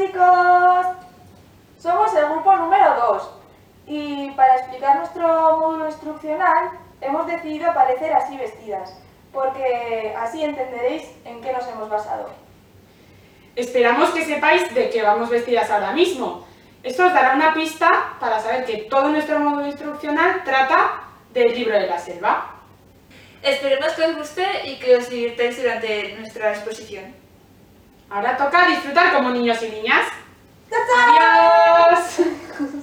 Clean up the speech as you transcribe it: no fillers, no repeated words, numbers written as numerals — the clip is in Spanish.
chicos! Somos el grupo número 2 y para explicar nuestro módulo instruccional hemos decidido aparecer así vestidas, porque así entenderéis en qué nos hemos basado. Esperamos que sepáis de qué vamos vestidas ahora mismo. Esto os dará una pista para saber que todo nuestro módulo instruccional trata del libro de la selva. Esperemos que os guste y que os divirtáis durante nuestra exposición. Ahora toca disfrutar como niños y niñas. ¡Chao, chao! ¡Adiós!